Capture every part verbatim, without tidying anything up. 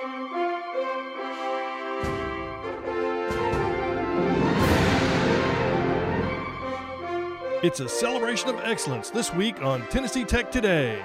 It's a celebration of excellence this week on Tennessee Tech Today.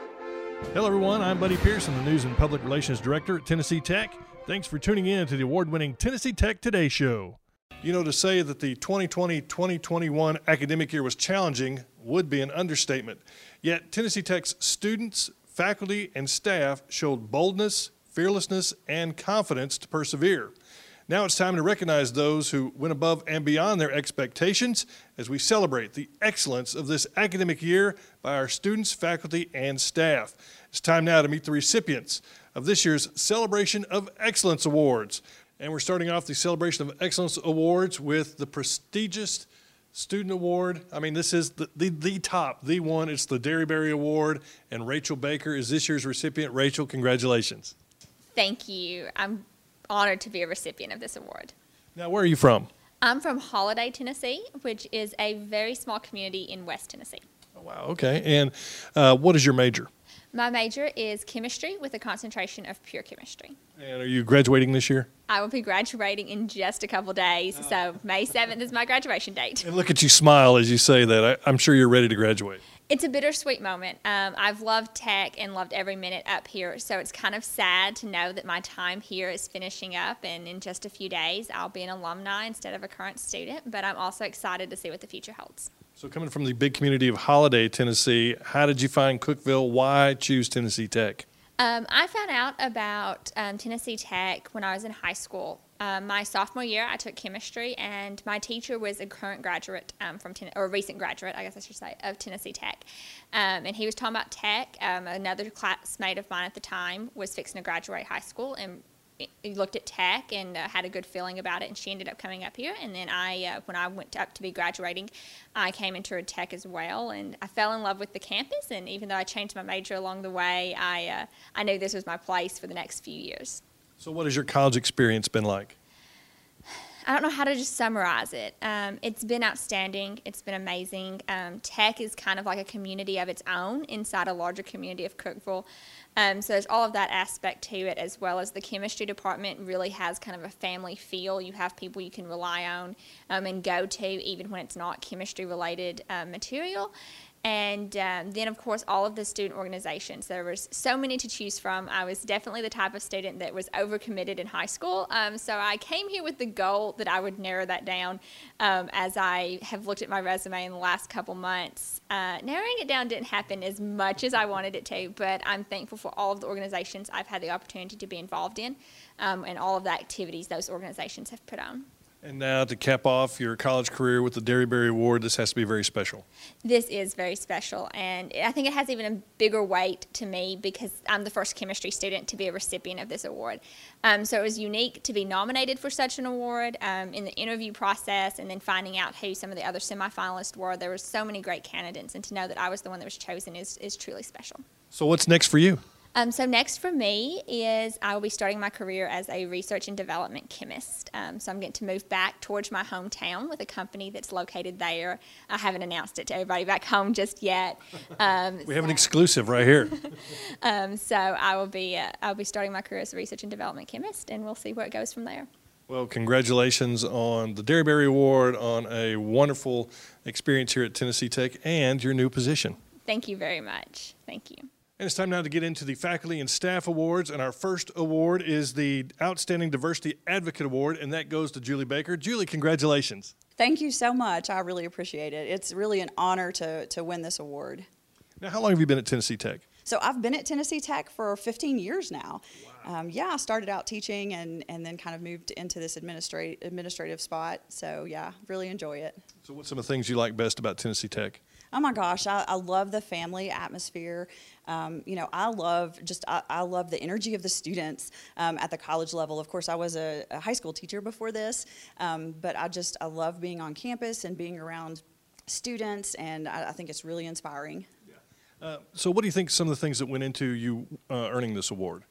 Hello everyone, I'm Buddy Pearson, the News and Public Relations Director at Tennessee Tech. Thanks for tuning in to the award-winning Tennessee Tech Today Show. You know, to say that the twenty twenty twenty twenty-one academic year was challenging would be an understatement. Yet Tennessee Tech's students, faculty, and staff showed boldness, fearlessness, and confidence to persevere. Now it's time to recognize those who went above and beyond their expectations as we celebrate the excellence of this academic year by our students, faculty, and staff. It's time now to meet the recipients of this year's Celebration of Excellence Awards. And we're starting off the Celebration of Excellence Awards with the prestigious Student Award. I mean, this is the, the, the top, the one. It's the Derryberry Award, and Rachel Baker is this year's recipient. Rachel, congratulations. Thank you. I'm honored to be a recipient of this award. Now, where are you from? I'm from Holiday, Tennessee, which is a very small community in West Tennessee. Oh, wow, okay. And uh, what is your major? My major is chemistry with a concentration of pure chemistry. And are you graduating this year? I will be graduating in just a couple days, oh. so May seventh is my graduation date. And look at you smile as you say that. I, I'm sure you're ready to graduate. It's a bittersweet moment. Um, I've loved Tech and loved every minute up here, so it's kind of sad to know that my time here is finishing up, and in just a few days I'll be an alumni instead of a current student, but I'm also excited to see what the future holds. So coming from the big community of Holiday, Tennessee, how did you find Cookeville? Why choose Tennessee Tech? Um, I found out about um, Tennessee Tech when I was in high school. Um, my sophomore year, I took chemistry, and my teacher was a current graduate um, from ten- or a recent graduate, I guess I should say, of Tennessee Tech. Um, and he was talking about Tech. Um, another classmate of mine at the time was fixing to graduate high school, and he looked at Tech and uh, had a good feeling about it, and she ended up coming up here. And then I, uh, when I went up to be graduating, I came into Tech as well, and I fell in love with the campus. And even though I changed my major along the way, I uh, I knew this was my place for the next few years. So what has your college experience been like? I don't know how to just summarize it. Um, it's been outstanding. It's been amazing. Um, Tech is kind of like a community of its own inside a larger community of Cookeville. Um, so there's all of that aspect to it, as well as the chemistry department really has kind of a family feel. You have people you can rely on um, and go to even when it's not chemistry-related uh, material. And um, then, of course, all of the student organizations. There was so many to choose from. I was definitely the type of student that was overcommitted in high school. Um, so I came here with the goal that I would narrow that down um, as I have looked at my resume in the last couple months. Uh, narrowing it down didn't happen as much as I wanted it to, but I'm thankful for all of the organizations I've had the opportunity to be involved in um, and all of the activities those organizations have put on. And now to cap off your college career with the Derryberry Award, this has to be very special. This is very special, and I think it has even a bigger weight to me because I'm the first chemistry student to be a recipient of this award. Um, so it was unique to be nominated for such an award um, in the interview process, and then finding out who some of the other semifinalists were. There were so many great candidates, and to know that I was the one that was chosen is, is truly special. So what's next for you? Um, so next for me is I will be starting my career as a research and development chemist. Um, so I'm getting to move back towards my hometown with a company that's located there. I haven't announced it to everybody back home just yet. Um, we so, have an exclusive right here. um, so I will be uh, I'll be starting my career as a research and development chemist, and we'll see where it goes from there. Well, congratulations on the Derryberry Award, on a wonderful experience here at Tennessee Tech, and your new position. Thank you very much. Thank you. And it's time now to get into the Faculty and Staff Awards, and our first award is the Outstanding Diversity Advocate Award, and that goes to Julie Baker. Julie, congratulations. Thank you so much. I really appreciate it. It's really an honor to, to win this award. Now, how long have you been at Tennessee Tech? So I've been at Tennessee Tech for fifteen years now. Wow. Um, yeah, I started out teaching and, and then kind of moved into this administrative administrative spot. So yeah, really enjoy it. So what's some of the things you like best about Tennessee Tech? Oh my gosh, I, I love the family atmosphere. Um, you know, I love just I, I love the energy of the students um, at the college level. Of course, I was a, a high school teacher before this, um, but I just I love being on campus and being around students, and I, I think it's really inspiring. Uh, so what do you think some of the things that went into you uh, earning this award?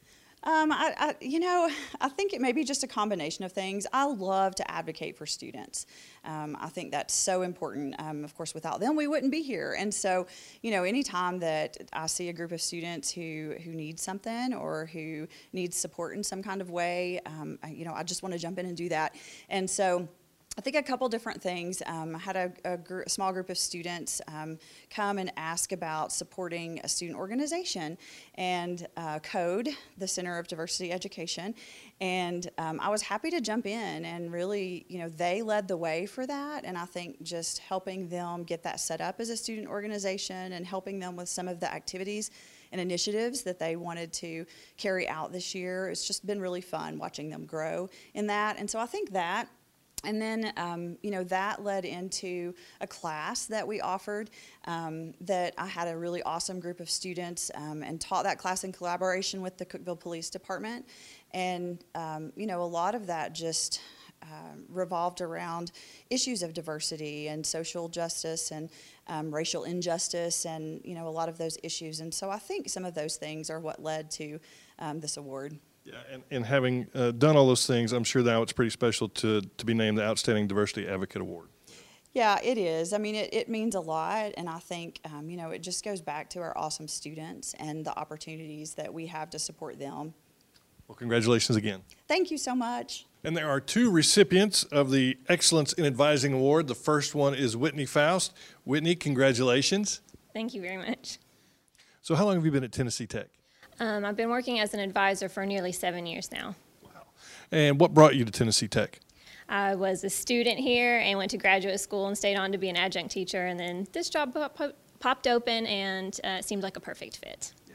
Um, I, I, you know, I think it may be just a combination of things. I love to advocate for students. Um, I think that's so important. Um, of course, without them, we wouldn't be here. And so, you know, anytime that I see a group of students who, who need something or who needs support in some kind of way, um, I, you know, I just want to jump in and do that. And so I think a couple different things. Um, I had a, a, gr a small group of students um, come and ask about supporting a student organization and uh, CODE, the Center of Diversity Education, and um, I was happy to jump in and really, you know, they led the way for that, and I think just helping them get that set up as a student organization and helping them with some of the activities and initiatives that they wanted to carry out this year. It's just been really fun watching them grow in that, and so I think that. And then, um, you know, that led into a class that we offered um, that I had a really awesome group of students um, and taught that class in collaboration with the Cookeville Police Department. And, um, you know, a lot of that just um, revolved around issues of diversity and social justice and um, racial injustice and, you know, a lot of those issues. And so I think some of those things are what led to um, this award. Yeah, and, and having uh, done all those things, I'm sure now it's pretty special to, to be named the Outstanding Diversity Advocate Award. Yeah, it is. I mean, it, it means a lot, and I think, um, you know, it just goes back to our awesome students and the opportunities that we have to support them. Well, congratulations again. Thank you so much. And there are two recipients of the Excellence in Advising Award. The first one is Whitney Faust. Whitney, congratulations. Thank you very much. So how long have you been at Tennessee Tech? Um, I've been working as an advisor for nearly seven years now. Wow. And what brought you to Tennessee Tech? I was a student here and went to graduate school and stayed on to be an adjunct teacher, and then this job pop pop popped open and uh, it seemed like a perfect fit. Yeah.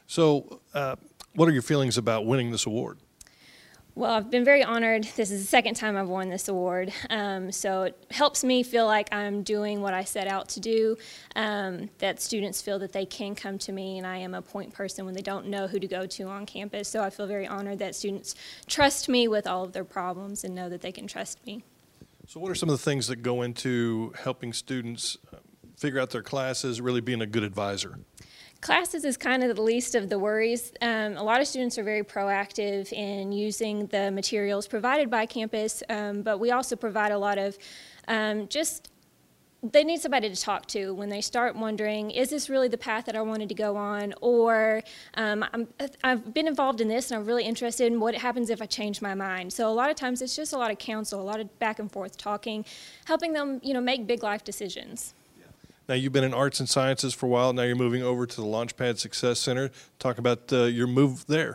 So uh, what are your feelings about winning this award? Well, I've been very honored. This is the second time I've won this award, um, so it helps me feel like I'm doing what I set out to do, um, that students feel that they can come to me, and I am a point person when they don't know who to go to on campus, so I feel very honored that students trust me with all of their problems and know that they can trust me. So what are some of the things that go into helping students figure out their classes, really being a good advisor? Classes is kind of the least of the worries. Um, a lot of students are very proactive in using the materials provided by campus, um, but we also provide a lot of um, just, they need somebody to talk to when they start wondering, is this really the path that I wanted to go on? Or um, I'm, I've been involved in this and I'm really interested in what happens if I change my mind. So a lot of times it's just a lot of counsel, a lot of back and forth talking, helping them, you know, make big life decisions. Now, you've been in arts and sciences for a while. Now you're moving over to the Launchpad Success Center. Talk about uh, your move there.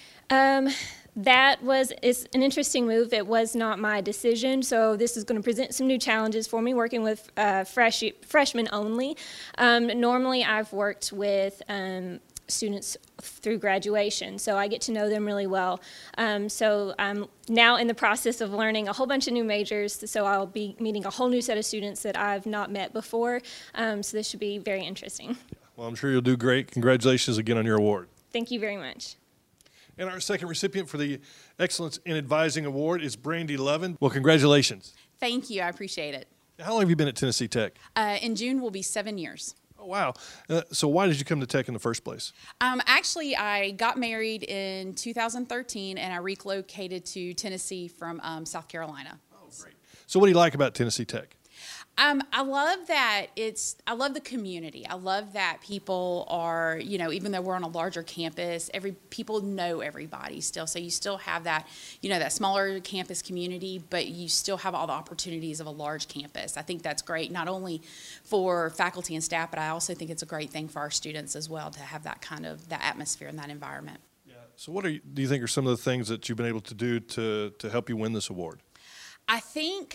Um, that was is an interesting move. It was not my decision, so this is going to present some new challenges for me, working with uh, fresh, freshmen only. Um, normally, I've worked with um, students through graduation, so I get to know them really well. Um, so I'm now in the process of learning a whole bunch of new majors, so I'll be meeting a whole new set of students that I've not met before, um, so this should be very interesting. Well, I'm sure you'll do great. Congratulations again on your award. Thank you very much. And our second recipient for the Excellence in Advising Award is Brandy Lovin. Well, congratulations. Thank you. I appreciate it. How long have you been at Tennessee Tech? Uh, in June will be seven years. Oh, wow. Uh, so why did you come to Tech in the first place? Um, actually, I got married in two thousand thirteen, and I relocated to Tennessee from um, South Carolina. Oh, great. So what do you like about Tennessee Tech? Um, I love that it's, I love the community. I love that people are, you know, even though we're on a larger campus, every, people know everybody still. So you still have that, you know, that smaller campus community, but you still have all the opportunities of a large campus. I think that's great, not only for faculty and staff, but I also think it's a great thing for our students as well to have that kind of, that atmosphere and that environment. Yeah. So what are you, do you think are some of the things that you've been able to do to, to help you win this award? I think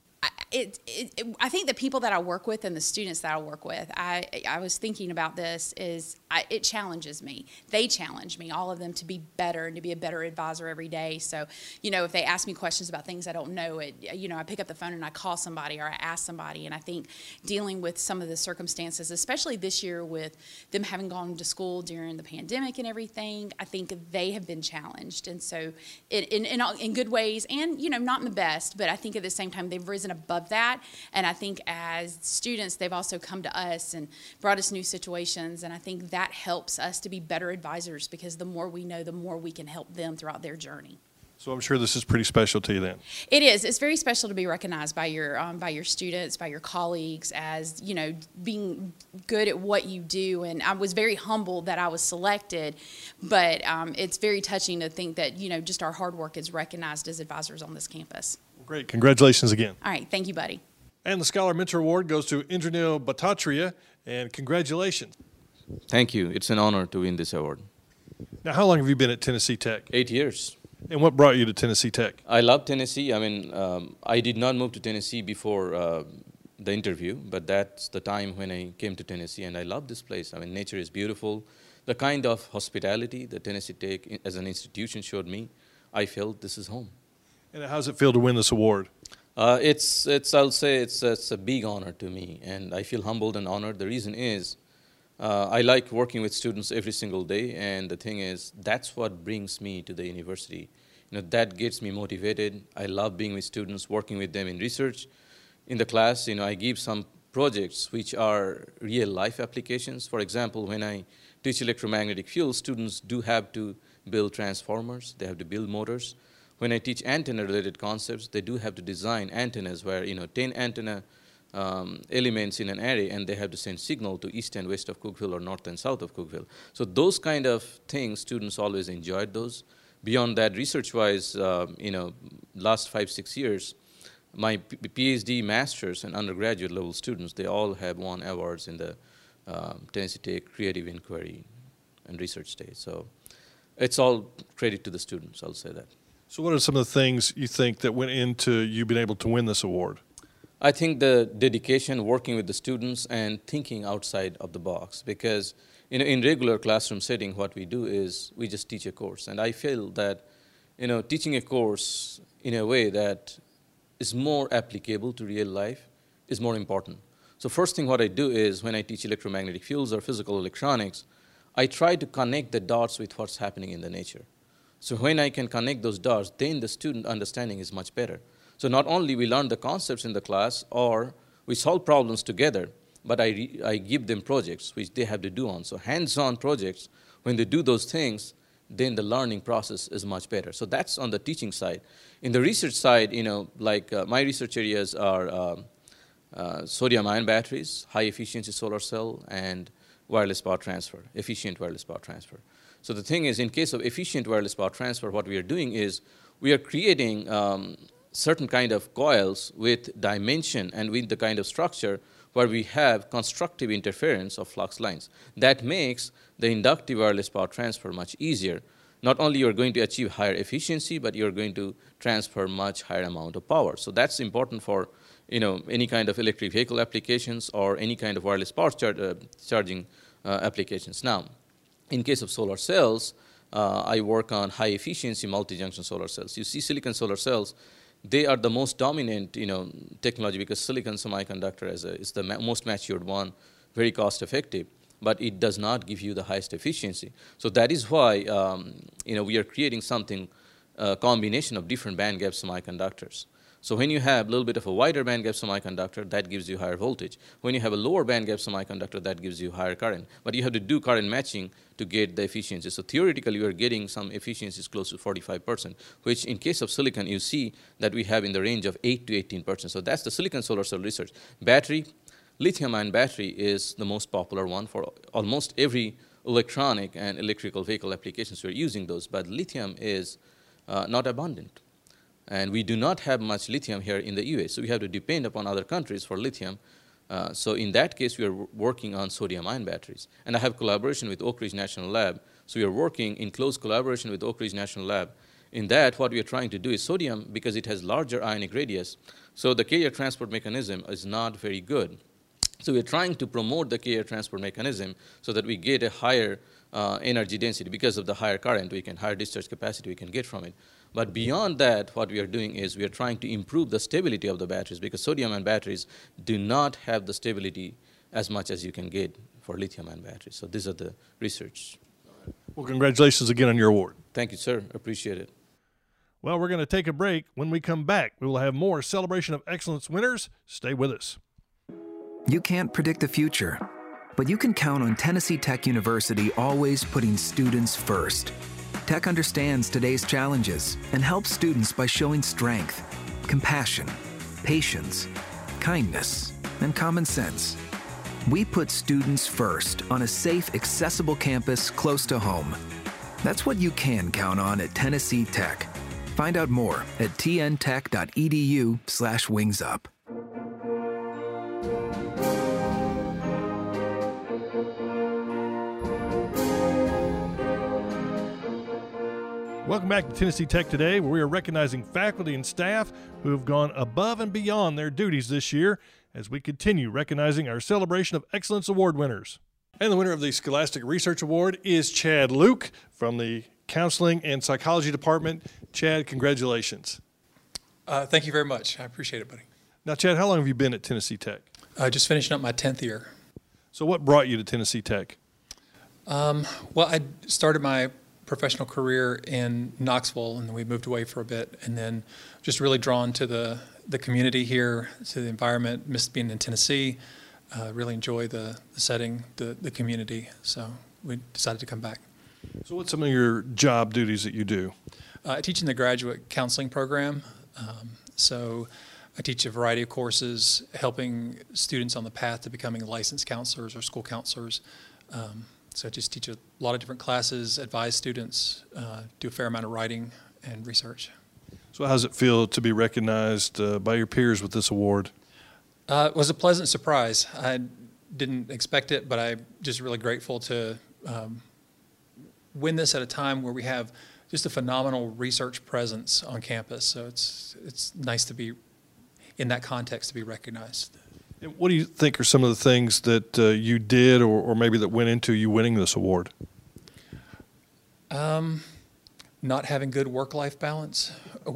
It, it, it, I think the people that I work with and the students that I work with, I, I was thinking about this, is I, it challenges me. They challenge me, all of them, to be better and to be a better advisor every day. So, you know, if they ask me questions about things I don't know, it, you know, I pick up the phone and I call somebody or I ask somebody. And I think dealing with some of the circumstances, especially this year with them having gone to school during the pandemic and everything, I think they have been challenged. And so in, in, in, in good ways and, you know, not in the best, but I think at the same time they've risen above that. And I think as students, they've also come to us and brought us new situations. And I think that helps us to be better advisors, because the more we know, the more we can help them throughout their journey. So I'm sure this is pretty special to you then. It is. It's very special to be recognized by your um, by your students, by your colleagues, as, you know, being good at what you do. And I was very humbled that I was selected, but um, it's very touching to think that, you know, just our hard work is recognized as advisors on this campus. Great. Congratulations again. All right. Thank you, buddy. And the Scholar Mentor Award goes to Indranil Bhattacharya, and congratulations. Thank you. It's an honor to win this award. Now, how long have you been at Tennessee Tech? Eight years. And what brought you to Tennessee Tech? I love Tennessee. I mean, um, I did not move to Tennessee before uh, the interview, but that's the time when I came to Tennessee, and I love this place. I mean, nature is beautiful. The kind of hospitality that Tennessee Tech as an institution showed me, I felt this is home. And how does it feel to win this award? Uh, it's, it's, I'll say it's, it's a big honor to me, and I feel humbled and honored. The reason is, Uh, I like working with students every single day, and the thing is, that's what brings me to the university. You know, that gets me motivated. I love being with students, working with them in research. In the class, you know, I give some projects which are real-life applications. For example, when I teach electromagnetic fields, students do have to build transformers. They have to build motors. When I teach antenna-related concepts, they do have to design antennas where, you know, ten antenna Um, elements in an array, and they have to send signal to east and west of Cookeville or north and south of Cookeville. So those kind of things, students always enjoyed those. Beyond that, research-wise, uh, you know, last five, six years, my PhD, master's, and undergraduate level students, they all have won awards in the um, Tennessee Tech Creative Inquiry and Research Stage. So it's all credit to the students, I'll say that. So what are some of the things you think that went into you being able to win this award? I think the dedication, working with the students, and thinking outside of the box. Because you know, in regular classroom setting, what we do is we just teach a course. And I feel that you know, teaching a course in a way that is more applicable to real life is more important. So first thing what I do is when I teach electromagnetic fields or physical electronics, I try to connect the dots with what's happening in the nature. So when I can connect those dots, then the student understanding is much better. So not only we learn the concepts in the class or we solve problems together, but I, re I give them projects which they have to do on. So hands-on projects, when they do those things, then the learning process is much better. So that's on the teaching side. In the research side, you know, like uh, my research areas are um, uh, sodium-ion batteries, high-efficiency solar cell, and wireless power transfer, efficient wireless power transfer. So the thing is, in case of efficient wireless power transfer, what we are doing is we are creating um, certain kind of coils with dimension and with the kind of structure where we have constructive interference of flux lines. That makes the inductive wireless power transfer much easier. Not only you're going to achieve higher efficiency, but you're going to transfer much higher amount of power. So that's important for you know, any kind of electric vehicle applications or any kind of wireless power char uh, charging uh, applications. Now, in case of solar cells, uh, I work on high efficiency multi-junction solar cells. You see silicon solar cells, they are the most dominant, you know, technology because silicon semiconductor is, a, is the ma most matured one, very cost effective, but it does not give you the highest efficiency. So that is why, um, you know, we are creating something, a combination of different band gap semiconductors. So when you have a little bit of a wider band gap semiconductor, that gives you higher voltage. When you have a lower band gap semiconductor, that gives you higher current. But you have to do current matching to get the efficiency. So theoretically, you are getting some efficiencies close to forty-five percent, which in case of silicon, you see that we have in the range of eight to eighteen percent. So that's the silicon solar cell research. Battery, lithium-ion battery is the most popular one for almost every electronic and electrical vehicle applications. We're using those, but lithium is uh, not abundant. And we do not have much lithium here in the U S, so we have to depend upon other countries for lithium. Uh, so in that case, we are working on sodium-ion batteries. And I have collaboration with Oak Ridge National Lab. So we are working in close collaboration with Oak Ridge National Lab. In that, what we are trying to do is sodium, because it has larger ionic radius, so the carrier transport mechanism is not very good. So we're trying to promote the carrier transport mechanism so that we get a higher uh, energy density. Because of the higher current, we can higher discharge capacity we can get from it. But beyond that, what we are doing is we are trying to improve the stability of the batteries, because sodium-ion batteries do not have the stability as much as you can get for lithium-ion batteries. So these are the research. Well, congratulations again on your award. Thank you, sir. Appreciate it. Well, we're going to take a break. When we come back, we will have more Celebration of Excellence winners. Stay with us. You can't predict the future, but you can count on Tennessee Tech University always putting students first. Tech understands today's challenges and helps students by showing strength, compassion, patience, kindness, and common sense. We put students first on a safe, accessible campus close to home. That's what you can count on at Tennessee Tech. Find out more at tntech.edu slash wingsup. Welcome back to Tennessee Tech Today, where we are recognizing faculty and staff who have gone above and beyond their duties this year as we continue recognizing our Celebration of Excellence Award winners. And the winner of the Scholastic Research Award is Chad Luke from the Counseling and Psychology Department. Chad, congratulations. Uh, thank you very much. I appreciate it, buddy. Now, Chad, how long have you been at Tennessee Tech? Uh, just finishing up my tenth year. So what brought you to Tennessee Tech? Um, well, I started my professional career in Knoxville, and then we moved away for a bit, and then just really drawn to the, the community here, to the environment, missed being in Tennessee, uh, really enjoy the, the setting, the, the community, so we decided to come back. So what's some of your job duties that you do? Uh, I teach in the graduate counseling program, um, so I teach a variety of courses, helping students on the path to becoming licensed counselors or school counselors. Um, so I just teach a lot of different classes, advise students, uh, do a fair amount of writing and research. So how does it feel to be recognized uh, by your peers with this award? Uh, it was a pleasant surprise. I didn't expect it, but I'm just really grateful to um, win this at a time where we have just a phenomenal research presence on campus. So it's it's nice to be in that context, to be recognized. And what do you think are some of the things that uh, you did or, or maybe that went into you winning this award? Um, not having good work-life balance.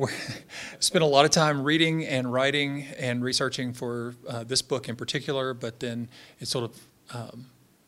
Spent a lot of time reading and writing and researching for uh, this book in particular, but then it's sort of um,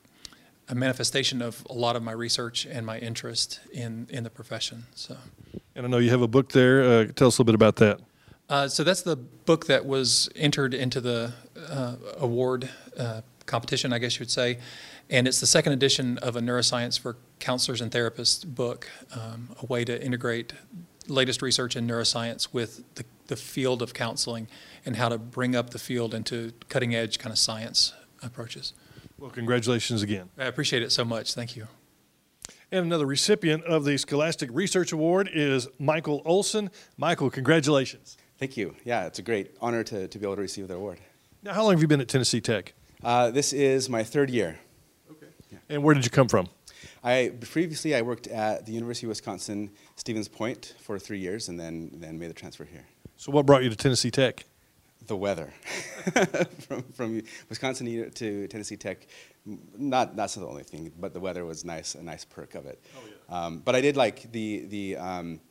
a manifestation of a lot of my research and my interest in, in the profession. So, and I know you have a book there. Uh, tell us a little bit about that. Uh, so that's the book that was entered into the uh, award uh, competition, I guess you would say. And it's the second edition of a neuroscience for counselors and therapists book, um, a way to integrate latest research in neuroscience with the, the field of counseling and how to bring up the field into cutting edge kind of science approaches. Well, congratulations again. I appreciate it so much. Thank you. And another recipient of the Scholastic Research Award is Michael Olson. Michael, congratulations. Thank you. Yeah, it's a great honor to, to be able to receive the award. Now, how long have you been at Tennessee Tech? Uh, this is my third year. Okay. Yeah. And where did you come from? I previously I worked at the University of Wisconsin Stevens Point for three years, and then then made the transfer here. So, what brought you to Tennessee Tech? The weather. from from Wisconsin to Tennessee Tech, not that's the only thing, but the weather was nice, a nice perk of it. Oh, yeah. Um, but I did like the the um,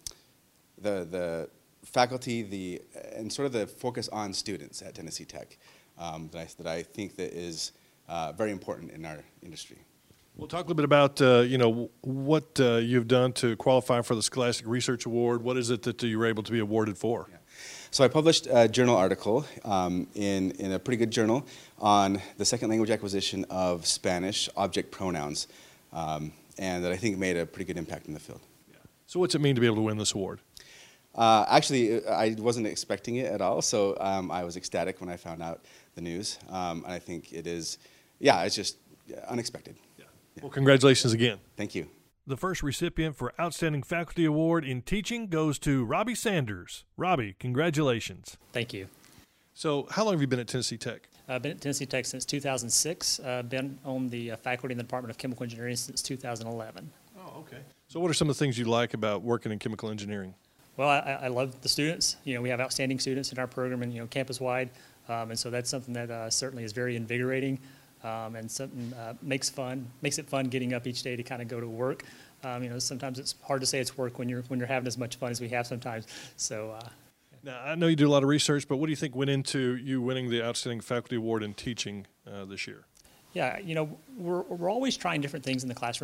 the the faculty, the and sort of the focus on students at Tennessee Tech um, that I that I think that is uh, very important in our industry. We'll talk a little bit about uh, you know what uh, you've done to qualify for the Scholastic Research Award. What is it that you were able to be awarded for? Yeah. So I published a journal article um, in in a pretty good journal on the second language acquisition of Spanish object pronouns, um, and that I think made a pretty good impact in the field. Yeah. So what's it mean to be able to win this award? Uh, actually, I wasn't expecting it at all, so um, I was ecstatic when I found out the news, um, and I think it is, yeah, it's just unexpected. Yeah. Yeah. Well, congratulations again. Thank you. The first recipient for Outstanding Faculty Award in Teaching goes to Robbie Sanders. Robbie, congratulations. Thank you. So how long have you been at Tennessee Tech? I've been at Tennessee Tech since two thousand six. I've uh, been on the uh, faculty in the Department of Chemical Engineering since two thousand eleven. Oh, okay. So what are some of the things you like about working in chemical engineering? Well, I, I love the students. You know, we have outstanding students in our program and, you know, campus-wide. Um, and so that's something that uh, certainly is very invigorating um, and something uh, makes fun, makes it fun getting up each day to kind of go to work. Um, you know, sometimes it's hard to say it's work when you're when you're having as much fun as we have sometimes. So. Uh, now, I know you do a lot of research, but what do you think went into you winning the Outstanding Faculty Award in Teaching uh, this year? Yeah, you know, we're we're always trying different things in the classroom.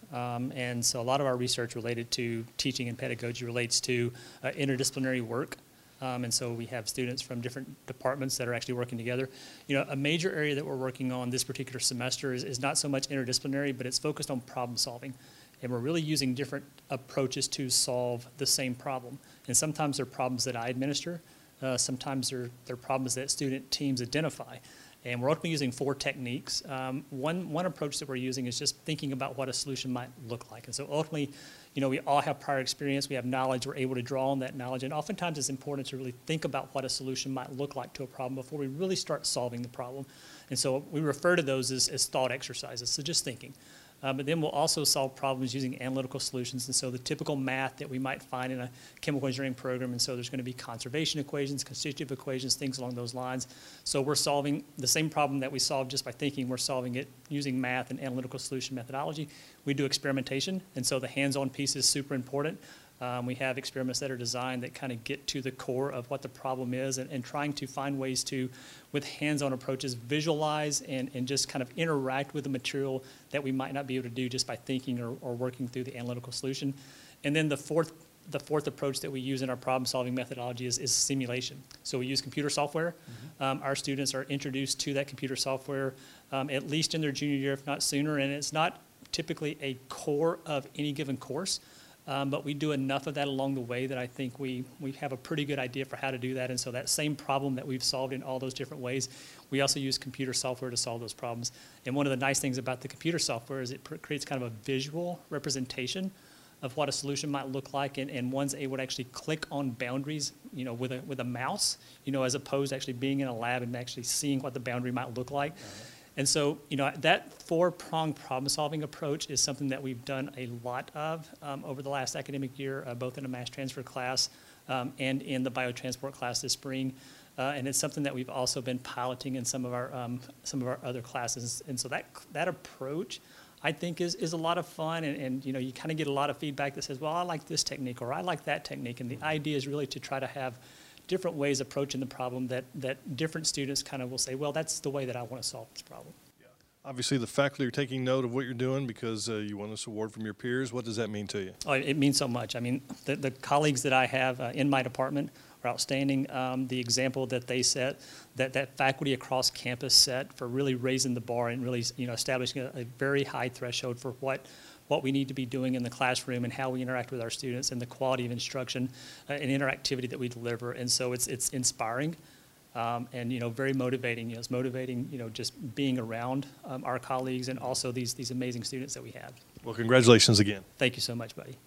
Um, and so a lot of our research related to teaching and pedagogy relates to uh, interdisciplinary work. Um, and so we have students from different departments that are actually working together. You know, a major area that we're working on this particular semester is, is not so much interdisciplinary, but it's focused on problem solving. And we're really using different approaches to solve the same problem. And sometimes they're problems that I administer. Uh, sometimes they're, they're problems that student teams identify. And we're ultimately using four techniques. Um, one, one approach that we're using is just thinking about what a solution might look like. And so ultimately, you know, we all have prior experience, we have knowledge, we're able to draw on that knowledge, and oftentimes it's important to really think about what a solution might look like to a problem before we really start solving the problem. And so we refer to those as, as thought exercises, so just thinking. Uh, but then we'll also solve problems using analytical solutions. And so the typical math that we might find in a chemical engineering program, and so there's going to be conservation equations, constitutive equations, things along those lines. So we're solving the same problem that we solve just by thinking, we're solving it using math and analytical solution methodology. We do experimentation, and so the hands-on piece is super important. Um, we have experiments that are designed that kind of get to the core of what the problem is, and, and trying to find ways to, with hands-on approaches, visualize and, and just kind of interact with the material that we might not be able to do just by thinking or, or working through the analytical solution. And then the fourth, the fourth approach that we use in our problem-solving methodology is, is simulation. So we use computer software. Mm-hmm. um, our students are introduced to that computer software um, at least in their junior year, if not sooner, and it's not typically a core of any given course. Um, but we do enough of that along the way that I think we, we have a pretty good idea for how to do that. And so that same problem that we've solved in all those different ways, we also use computer software to solve those problems. And one of the nice things about the computer software is it pr- creates kind of a visual representation of what a solution might look like, and, and one's able to actually click on boundaries, you know, with a, with a mouse, you know, as opposed to actually being in a lab and actually seeing what the boundary might look like. Uh-huh. And so, you know, that four-pronged problem-solving approach is something that we've done a lot of um, over the last academic year, uh, both in a mass transfer class um, and in the biotransport class this spring. Uh, and it's something that we've also been piloting in some of our um, some of our other classes. And so that that approach, I think, is is a lot of fun. And, and you know, you kind of get a lot of feedback that says, well, I like this technique or I like that technique. And the idea is really to try to have different ways of approaching the problem that, that different students kind of will say, well, that's the way that I want to solve this problem. Yeah. Obviously, the faculty are taking note of what you're doing because uh, you won this award from your peers. What does that mean to you? Oh, it means so much. I mean, the, the colleagues that I have uh, in my department are outstanding. Um, the example that they set, that, that faculty across campus set for really raising the bar and really, you know, establishing a, a very high threshold for what what we need to be doing in the classroom and how we interact with our students and the quality of instruction uh, and interactivity that we deliver. And so it's it's inspiring um, and, you know, very motivating. You know, it's motivating, you know, just being around um, our colleagues and also these, these amazing students that we have. Well, congratulations again. Thank you so much, buddy.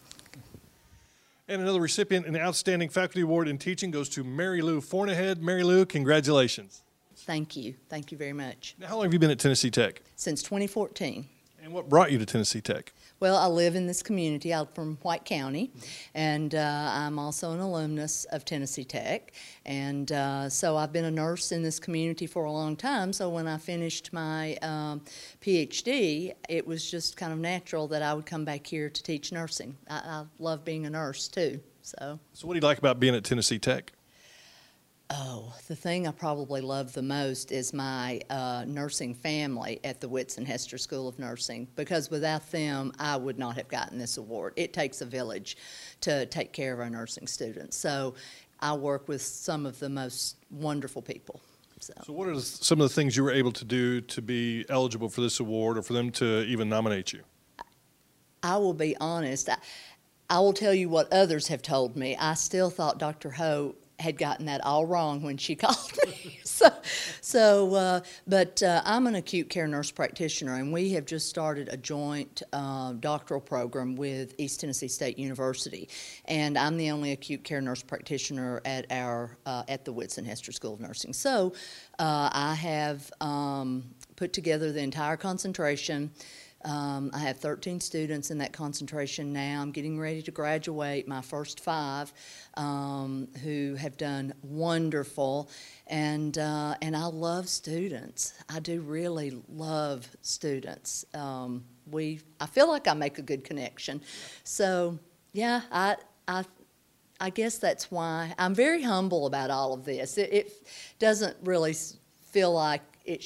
And another recipient in the Outstanding Faculty Award in Teaching goes to Mary Lou Fornahead. Mary Lou, congratulations. Thank you. Thank you very much. Now, how long have you been at Tennessee Tech? Since twenty fourteen. And what brought you to Tennessee Tech? Well, I live in this community. I'm from White County, and uh, I'm also an alumnus of Tennessee Tech. And uh, so I've been a nurse in this community for a long time. So when I finished my um, P H D, it was just kind of natural that I would come back here to teach nursing. I, I love being a nurse, too. So. So what do you like about being at Tennessee Tech? Oh, the thing I probably love the most is my uh, nursing family at the Whitson Hester School of Nursing, because without them, I would not have gotten this award. It takes a village to take care of our nursing students. So I work with some of the most wonderful people. So, so what are some of the things you were able to do to be eligible for this award or for them to even nominate you? I will be honest. I, I will tell you what others have told me. I still thought Doctor Ho had gotten that all wrong when she called me. so, so uh, but uh, I'm an acute care nurse practitioner, and we have just started a joint uh, doctoral program with East Tennessee State University, and I'm the only acute care nurse practitioner at our uh, at the Whitson Hester School of Nursing. So, uh, I have um, put together the entire concentration. Um, I have thirteen students in that concentration now. I'm getting ready to graduate my first five um, who have done wonderful, and uh, and I love students. I do really love students. Um, we, I feel like I make a good connection. So yeah, I I I guess that's why I'm very humble about all of this. It, it doesn't really feel like it should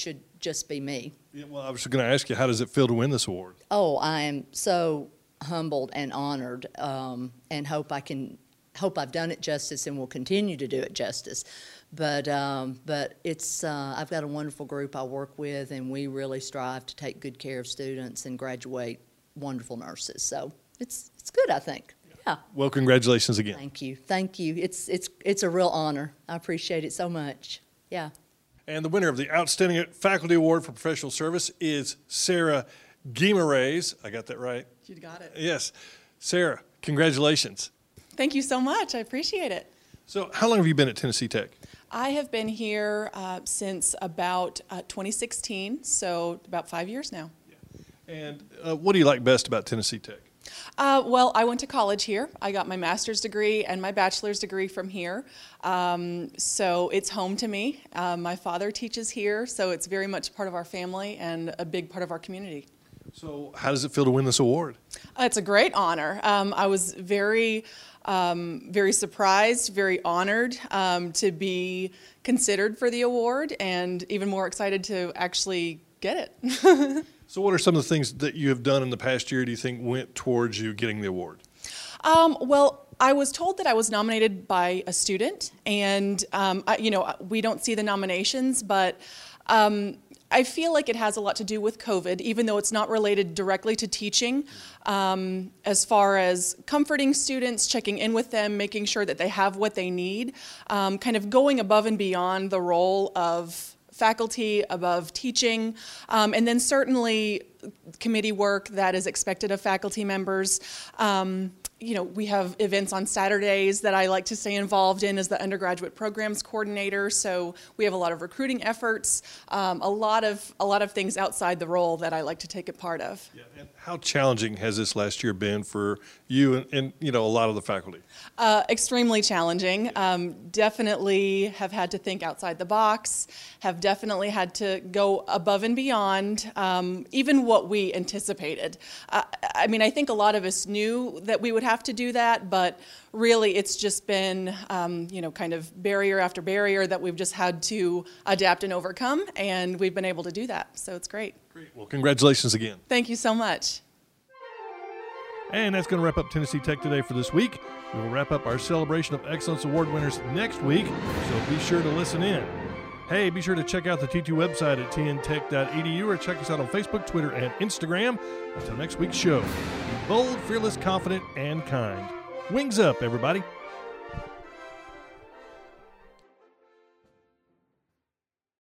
just be me. Yeah, well, I was going to ask you, how does it feel to win this award? Oh, I am so humbled and honored, um, and hope I can hope I've done it justice and will continue to do it justice. But um, but it's uh, I've got a wonderful group I work with, and we really strive to take good care of students and graduate wonderful nurses. So it's it's good, I think. Yeah. Well, congratulations again. Thank you, thank you. It's it's it's a real honor. I appreciate it so much. Yeah. And the winner of the Outstanding Faculty Award for Professional Service is Sarah Guimaraes. I got that right? You got it. Yes. Sarah, congratulations. Thank you so much. I appreciate it. So how long have you been at Tennessee Tech? I have been here uh, since about uh, twenty sixteen, so about five years now. And uh, what do you like best about Tennessee Tech? Uh, well, I went to college here. I got my master's degree and my bachelor's degree from here. Um, so it's home to me. Uh, my father teaches here, so it's very much part of our family and a big part of our community. So how does it feel to win this award? Uh, it's a great honor. Um, I was very, um, very surprised, very honored um, to be considered for the award, and even more excited to actually get it. So what are some of the things that you have done in the past year do you think went towards you getting the award? Um, well, I was told that I was nominated by a student, and um, I, you know, we don't see the nominations, but um, I feel like it has a lot to do with COVID, even though it's not related directly to teaching, um, as far as comforting students, checking in with them, making sure that they have what they need, um, kind of going above and beyond the role of faculty, above teaching, um, and then certainly committee work that is expected of faculty members. Um, you know, we have events on Saturdays that I like to stay involved in as the undergraduate programs coordinator. So we have a lot of recruiting efforts, um, a lot of a lot of things outside the role that I like to take a part of. Yeah, and how challenging has this last year been for you and, and you know, a lot of the faculty? Uh, extremely challenging. Um, definitely have had to think outside the box. Have definitely had to go above and beyond um, even what we anticipated. Uh, I mean, I think a lot of us knew that we would have to do that, but really it's just been, um, you know, kind of barrier after barrier that we've just had to adapt and overcome, and we've been able to do that, so it's great. Great. Well, congratulations again. Thank you so much. And that's going to wrap up Tennessee Tech Today for this week. We will wrap up our Celebration of Excellence Award winners next week, so be sure to listen in. Hey, be sure to check out the T two website at t n tech dot e d u or check us out on Facebook, Twitter, and Instagram. Until next week's show, be bold, fearless, confident, and kind. Wings up, everybody.